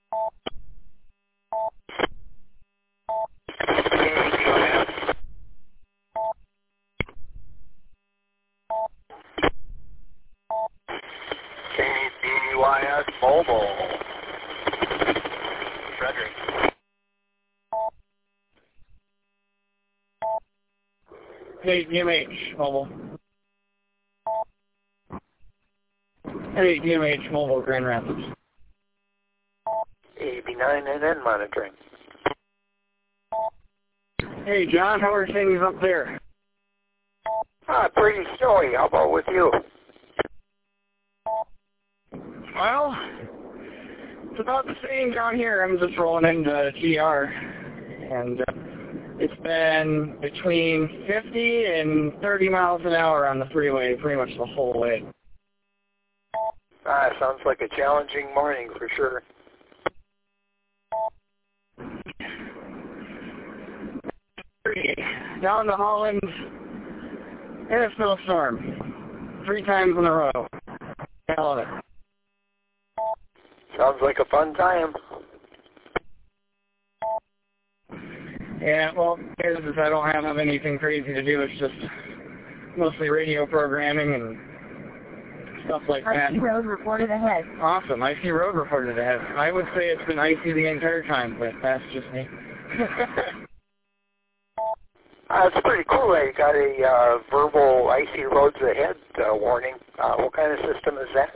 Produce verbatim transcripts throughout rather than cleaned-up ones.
K D Y S Mobile. Frederick. Hey, D M H Mobile. Hey, D M H Mobile, Grand Rapids. A B nine N N monitoring. Hey, John, how are things up there? Ah, pretty snowy. How about with you? Well, it's about the same down here. I'm just rolling into G R, and uh, it's been between fifty and thirty miles an hour on the freeway pretty much the whole way. Ah, sounds like a challenging morning for sure. Down to Holland in a snowstorm, three times in a row. I love it. Sounds like a fun time. Yeah, well, it is I don't have anything crazy to do. It's just mostly radio programming and stuff like that. Icy road reported ahead. Awesome. Icy road reported ahead. I would say it's been icy the entire time, but that's just me. Uh, it's pretty cool that you got a uh, verbal icy roads ahead uh, warning. Uh, what kind of system is that?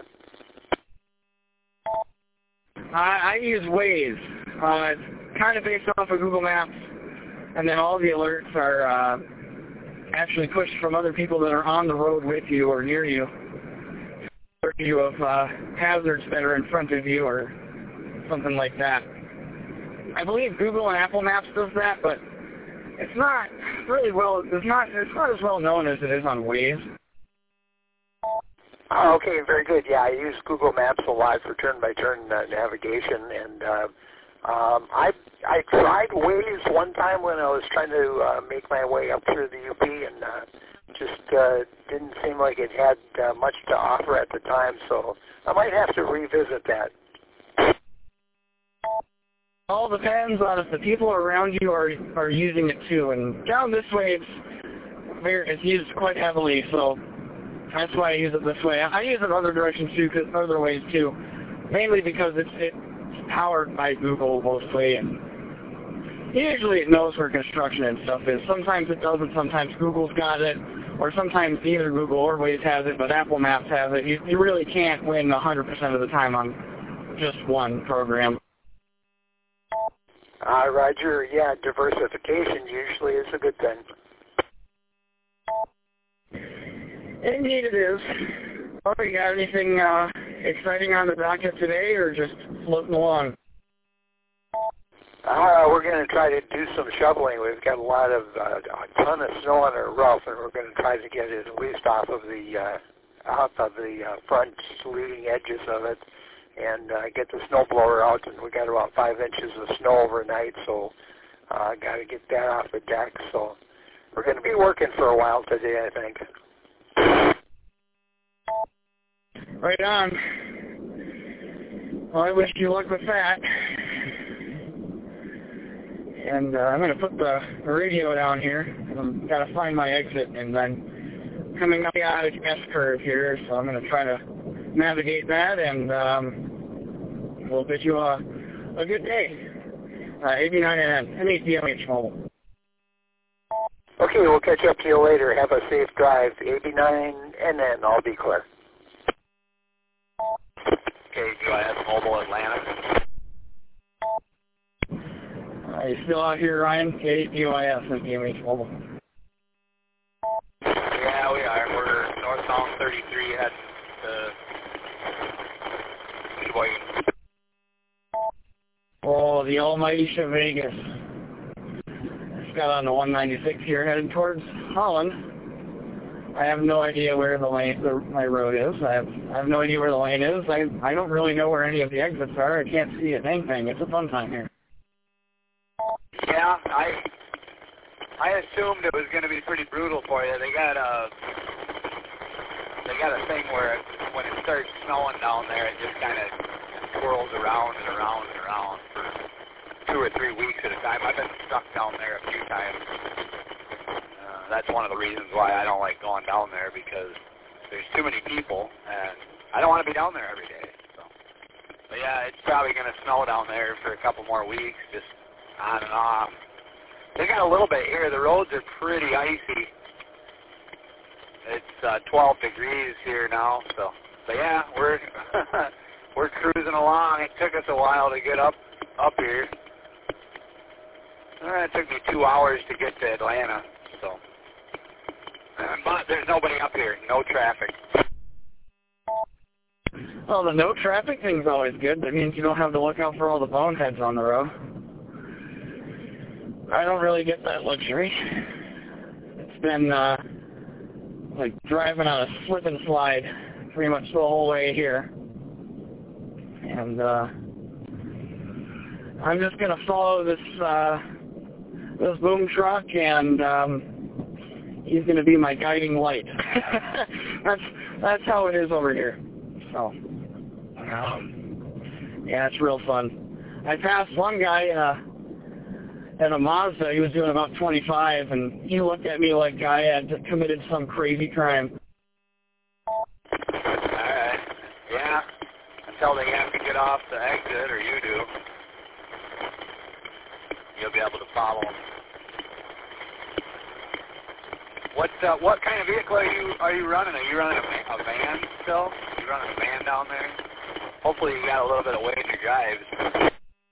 I, I use Waze. Uh, it's kind of based off of Google Maps, and then all the alerts are uh, actually pushed from other people that are on the road with you or near you, alert you of uh, hazards that are in front of you or something like that. I believe Google and Apple Maps does that, but it's not really well. It's not. It's not as well known as it is on Waze. Oh, okay, very good. Yeah, I use Google Maps a lot for turn-by-turn uh, navigation, and uh, um, I I tried Waze one time when I was trying to uh, make my way up through the U P, and uh, just uh, didn't seem like it had uh, much to offer at the time. So I might have to revisit that. All depends on if the people around you are are using it too. And down this way, it's very it's used quite heavily, so that's why I use it this way. I use it other directions too, cause, other ways too, mainly because it's it's powered by Google mostly, and usually it knows where construction and stuff is. Sometimes it doesn't. Sometimes Google's got it, or sometimes neither Google or Waze has it, but Apple Maps has it. You, you really can't win one hundred percent of the time on just one program. Uh, Roger, yeah, diversification usually is a good thing. Indeed it is. Oh, you got anything uh, exciting on the docket today, or just floating along? Uh, we're going to try to do some shoveling. We've got a lot of, uh, a ton of snow on our roof, and we're going to try to get it at least off of the, uh, off of the uh, front leading edges of it, and uh, get the snow blower out. And we got about five inches of snow overnight, so uh, got to get that off the deck. So we're going to be working for a while today, I think. Right on. Well, I wish you luck with that. And uh, I'm going to put the radio down here. I've got to find my exit, and then coming up the outage S-curve here, so I'm going to try to navigate that, and um, we'll bid you a, a good day. Uh, A B nine N N, M eight D M H Mobile. Okay, we'll catch up to you later. Have a safe drive. A B nine N N, I'll be clear. K D Y S Mobile Atlanta. Are you still out here, Ryan? K D Y S and D M H Mobile. Yeah, we are. We're northbound thirty-three heading to Sheboygan. Oh, the almighty Vegas. Just got on the one ninety-six here headed towards Holland. I have no idea where the lane, the, my road is. I have, I have no idea where the lane is. I, I don't really know where any of the exits are. I can't see a dang thing. It's a fun time here. Yeah, I I assumed it was going to be pretty brutal for you. They got a they got a thing where it, when it starts snowing down there, it just kind of swirls around and around and around. three weeks at a time. I've been stuck down there a few times. Uh, that's one of the reasons why I don't like going down there, because there's too many people, and I don't want to be down there every day. So, but yeah, it's probably going to snow down there for a couple more weeks, just on and off. They got a little bit here. The roads are pretty icy. It's uh, twelve degrees here now, so. But yeah, we're we're cruising along. It took us a while to get up up here. Uh, it took me two hours to get to Atlanta, so. But there's nobody up here. No traffic. Well, the no traffic thing's always good. That means you don't have to look out for all the boneheads on the road. I don't really get that luxury. It's been uh, like driving on a slip and slide pretty much the whole way here. And uh, I'm just going to follow this uh, this boom truck, and um, he's going to be my guiding light. that's that's how it is over here. So, um, yeah, it's real fun. I passed one guy in a in a Mazda. He was doing about twenty-five, and he looked at me like I had committed some crazy crime. Alright. Yeah. Until they have to get off the exit, or you do, you'll be able to follow them. What uh, what kind of vehicle are you are you running? Are you running a, a van still? Are you running a van down there? Hopefully you got a little bit of weight in your drives.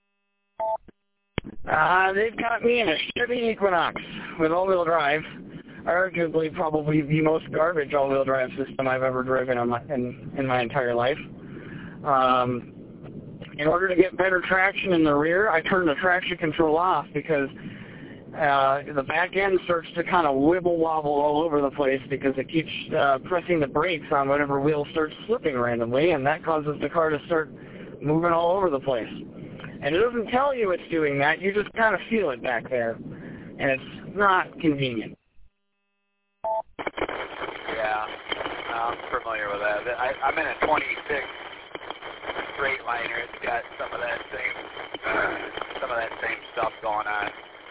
Uh, they've got me in a Chevy Equinox with all-wheel drive. Arguably, probably the most garbage all-wheel drive system I've ever driven in my, in, in my entire life. Um, in order to get better traction in the rear, I turned the traction control off because uh, the back end starts to kind of wibble-wobble all over the place because it keeps uh, pressing the brakes on whatever wheel starts slipping randomly, and that causes the car to start moving all over the place. And it doesn't tell you it's doing that. You just kind of feel it back there. And it's not convenient. Yeah, I'm familiar with that. I, I'm in a twenty-six Freightliner. It's got some of that same, some of that same stuff going on.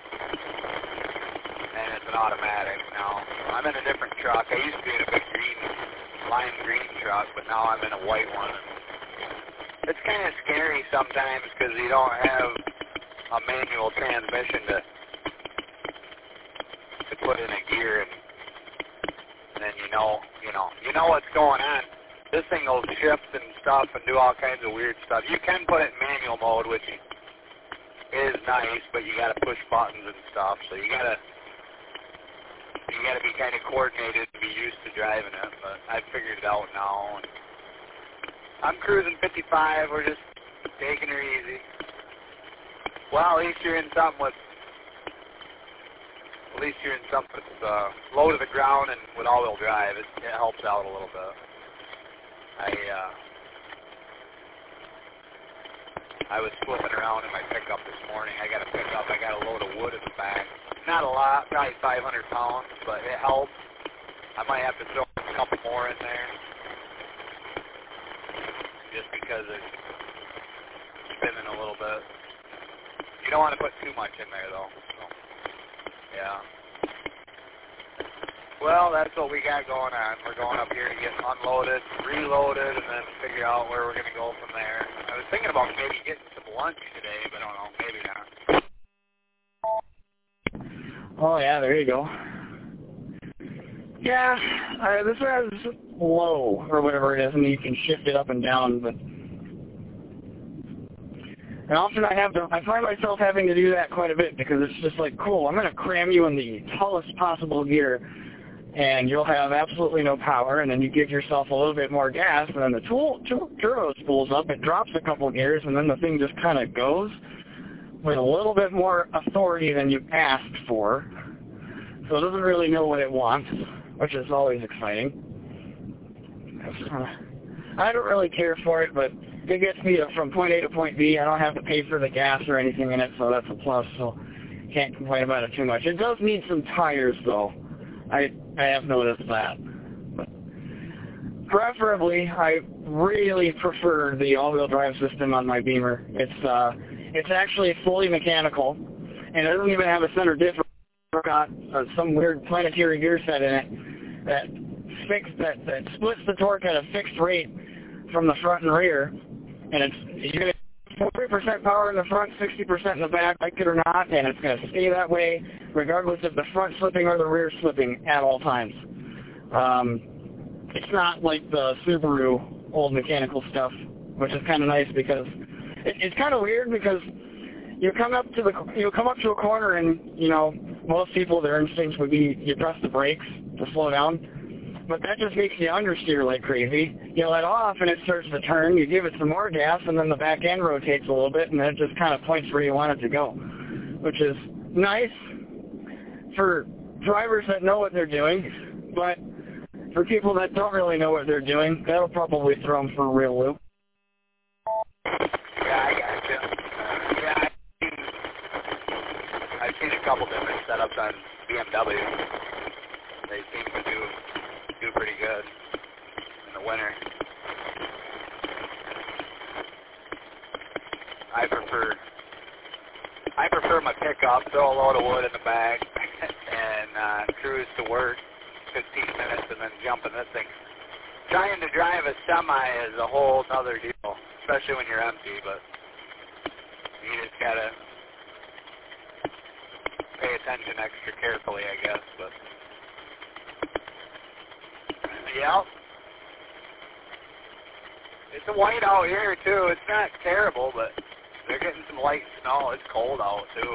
And it's an automatic now. I'm in a different truck. I used to be in a big green, lime green truck, but now I'm in a white one. It's kind of scary sometimes because you don't have a manual transmission to to put in a gear, and, and then you know, you know, you know what's going on. This thing will shift and stuff and do all kinds of weird stuff. You can put it in manual mode, which is nice, but you got to push buttons and stuff. So you gotta you gotta be kind of coordinated to be used to driving it. But I figured it out now. And I'm cruising fifty-five. We're just taking her easy. Well, at least you're in something with, at least you're in something that's uh, low to the ground and with all-wheel drive. It, it helps out a little bit. I uh, I was flipping around in my pickup this morning. I got a pickup. I got a load of wood in the back. Not a lot, probably five hundred pounds, but it helps. I might have to throw a couple more in there, just because it's spinning a little bit. You don't want to put too much in there, though. So, yeah. Well, that's what we got going on. We're going up here to get unloaded, reloaded, and then figure out where we're going to go from there. I was thinking about maybe getting some lunch today, but I don't know, maybe not. Oh, yeah, there you go. Yeah, uh, this has low, or whatever it is, and you can shift it up and down, but and often I have to, I find myself having to do that quite a bit because it's just like, cool, I'm going to cram you in the tallest possible gear, and you'll have absolutely no power, and then you give yourself a little bit more gas, and then the tool, turbo spools up, it drops a couple gears, and then the thing just kind of goes with a little bit more authority than you asked for, so it doesn't really know what it wants, which is always exciting. I don't really care for it, but it gets me to, from point A to point B. I don't have to pay for the gas or anything in it, so that's a plus, so can't complain about it too much. It does need some tires, though. I I have noticed that. But preferably, I really prefer the all-wheel drive system on my Beamer. It's uh, It's actually fully mechanical, and it doesn't even have a center diff. It's got uh, some weird planetary gear set in it that fix that, that splits the torque at a fixed rate from the front and rear, and it's you're going to forty percent power in the front, sixty percent in the back, like it or not, and it's going to stay that way regardless of the front slipping or the rear slipping at all times. Um, it's not like the Subaru old mechanical stuff, which is kind of nice because it, it's kind of weird because you come up to the you come up to a corner and you know most people their instinct would be you press the brakes to slow down, but that just makes you understeer like crazy. You let off and it starts to turn. You give it some more gas and then the back end rotates a little bit and it just kind of points where you want it to go, which is nice for drivers that know what they're doing, but for people that don't really know what they're doing, that'll probably throw them for a real loop. Yeah, I gotcha. Yeah, I've seen, I've seen a couple different setups on B M W. They seem to do do pretty good in the winter. I prefer I prefer my pickup, throw a load of wood in the back, and uh, cruise to work fifteen minutes and then jump in this thing. Trying to drive a semi is a whole other deal, especially when you're empty, but you just gotta pay attention extra carefully, I guess, but yeah. It's a white out here too. It's not terrible, but they're getting some light snow. It's cold out too.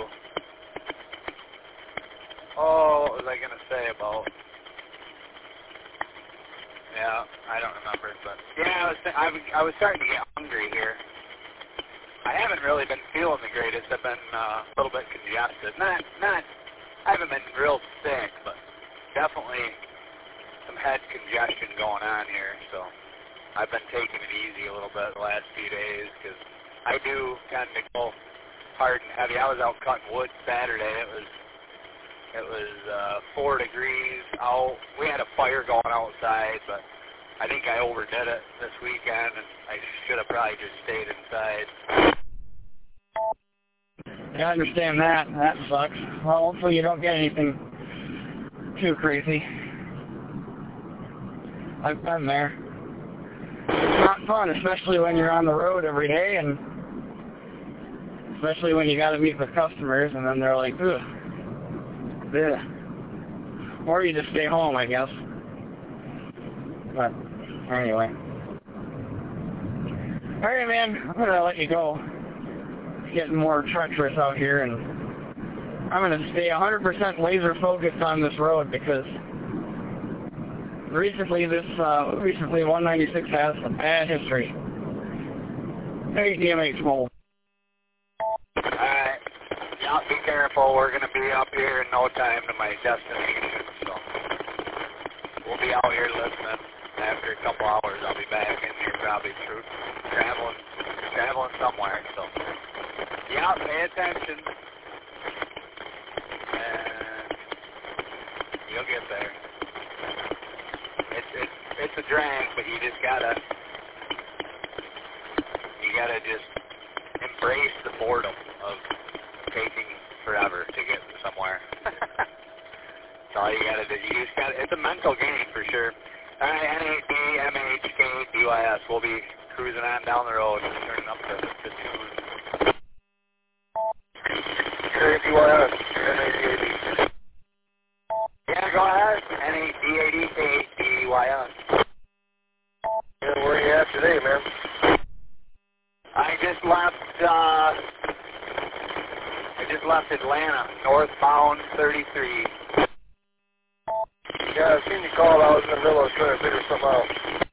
Oh, what was I gonna say about? Yeah, I don't remember, but yeah, I was I, was, I was starting to get hungry here. I haven't really been feeling the greatest. I've been uh, a little bit congested. Not not I haven't been real sick, but definitely some head congestion going on here. So I've been taking it easy a little bit the last few days because I do tend to go hard and heavy. I was out cutting wood Saturday. It was It was uh, four degrees out. We had a fire going outside, but I think I overdid it this weekend, and I should have probably just stayed inside. Yeah, I understand that. That sucks. Well, hopefully you don't get anything too crazy. I've been there. It's not fun, especially when you're on the road every day, and especially when you got to meet with customers, and then they're like, ugh. Yeah. Or you just stay home, I guess. But anyway. Alright, man, I'm going to let you go. It's getting more treacherous out here, and I'm going to stay one hundred percent laser focused on this road because recently this, uh, recently one ninety-six has some bad history. Hey, D M H Mobile. Alright. Yeah, be careful. We're going to be up here in no time to my destination, so we'll be out here listening. After a couple hours, I'll be back in here probably through traveling, traveling somewhere. So, yeah, pay attention, and you'll get there. It's it's it's a drag, but you just gotta you gotta just embrace the boredom of taking forever to get somewhere. That's all you gotta do. You just gotta, it's a mental game for sure. Alright, N A D M H K D Y S. We'll be cruising on down the road, turning up the, the tune. K D Y S, N A D A D. Yeah, go ahead. N A D A D K D Y S. Yeah, where are you at today, man? I just left, uh, I just left Atlanta, northbound thirty-three. Yeah, I seen you call. I was in the middle of trying to figure something out.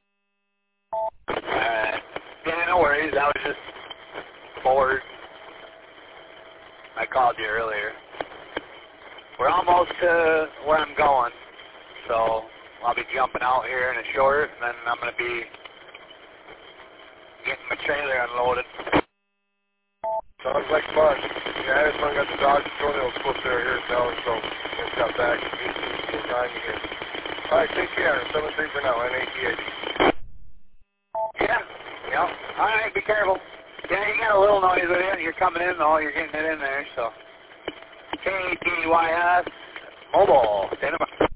Uh, yeah, no worries. I was just bored. I called you earlier. We're almost to where I'm going, so I'll be jumping out here in a short, and then I'm going to be getting my trailer unloaded. Sounds like fun. Yeah, I just got the dog toenail clip there here now, so just got back and get nine again. All right, take care. seven three for now, N A D A D. Yeah, yeah. All right, be careful. Yeah, you got a little noise with it. You're coming in, though. You're getting it in there, so. K T Y S Mobile. Stand by.